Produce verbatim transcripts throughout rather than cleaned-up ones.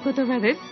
言葉です。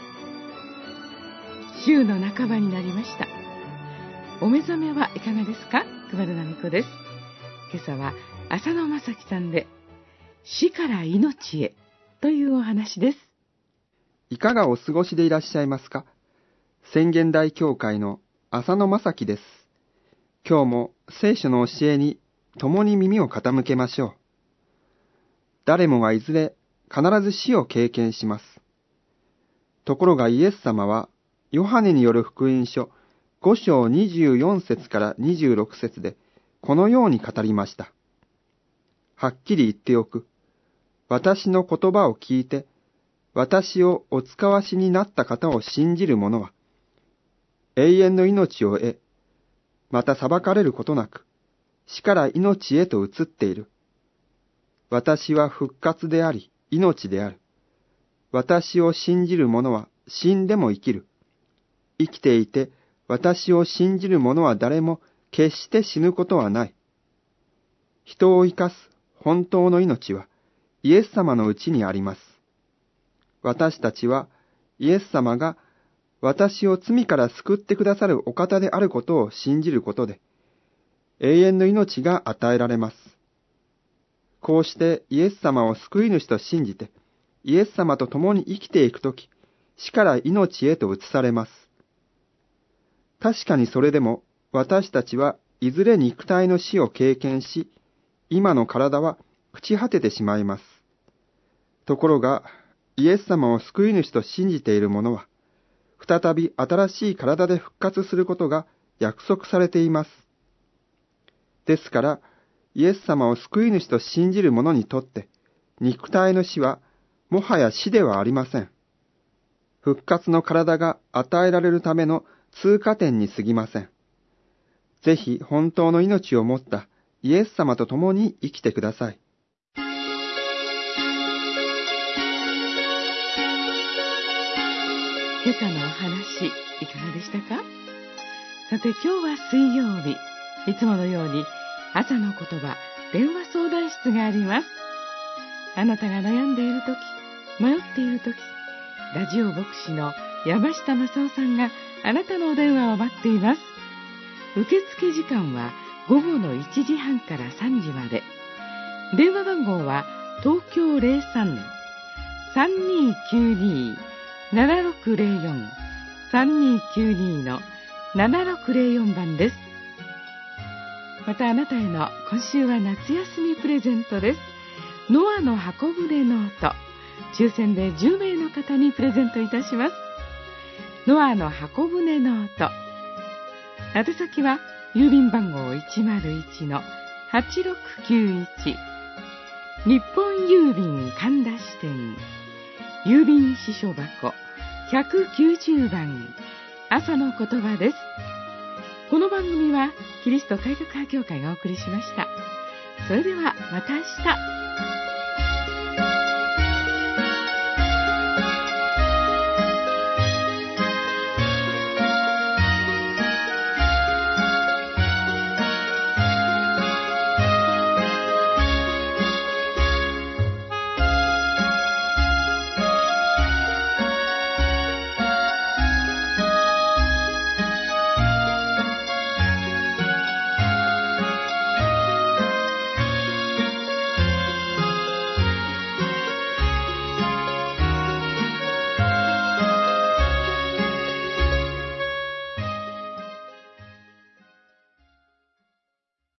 週の半ばになりました。お目覚めはいかがですか？熊田奈美子です。今朝は浅野正樹さんで死から命へというお話です。 いかがお過ごしでいらっしゃいますか？宣言台教会の浅野正樹です。今日も聖書の教えに共に耳を傾けましょう。誰もがいずれ必ず死を経験します。ところがイエス様はヨハネによる福音書ご章にじゅうよん節からにじゅうろく節でこのように語りました。はっきり言っておく。私の言葉を聞いて、私をお使わしになった方を信じる者は、永遠の命を得、また裁かれることなく、死から命へと移っている。私は復活であり、命である。私を信じる者は死んでも生きる。生きていて、私を信じる者は誰も決して死ぬことはない。人を生かす本当の命はイエス様のうちにあります。私たちはイエス様が私を罪から救ってくださるお方であることを信じることで、永遠の命が与えられます。こうしてイエス様を救い主と信じて、イエス様と共に生きていくとき、死から命へと移されます。確かにそれでも私たちはいずれ肉体の死を経験し、今の体は朽ち果ててしまいます。ところが、イエス様を救い主と信じている者は、再び新しい体で復活することが約束されています。ですから、イエス様を救い主と信じる者にとって、肉体の死はもはや死ではありません。復活の体が与えられるための通過点に過ぎません。ぜひ本当の命を持ったイエス様と共に生きてください。 今朝のお話いかがでしたか？さて今日は水曜日、いつものように朝の言葉電話相談室があります。あなたが悩んでいるとき、迷っているとき、ラジオ牧師の山下正夫さんがあなたのお電話を待っています。受付時間は午後のいちじはんからさんじまで。電話番号は東京 ゼロさん さんにーきゅうにー ななろくゼロよん さんにーきゅうにー のななろくゼロよん番です。またあなたへの今週は夏休みプレゼントです。ノアの箱舟ノート、抽選でじゅうめいの方にプレゼントいたします。ノアの箱舟ノート、宛先は郵便番号 いちまるいちのはちろくきゅういち、日本郵便神田支店、郵便支所箱ひゃくきゅうじゅうばん、朝の言葉です。この番組はキリスト改革派教会がお送りしました。それではまた明日。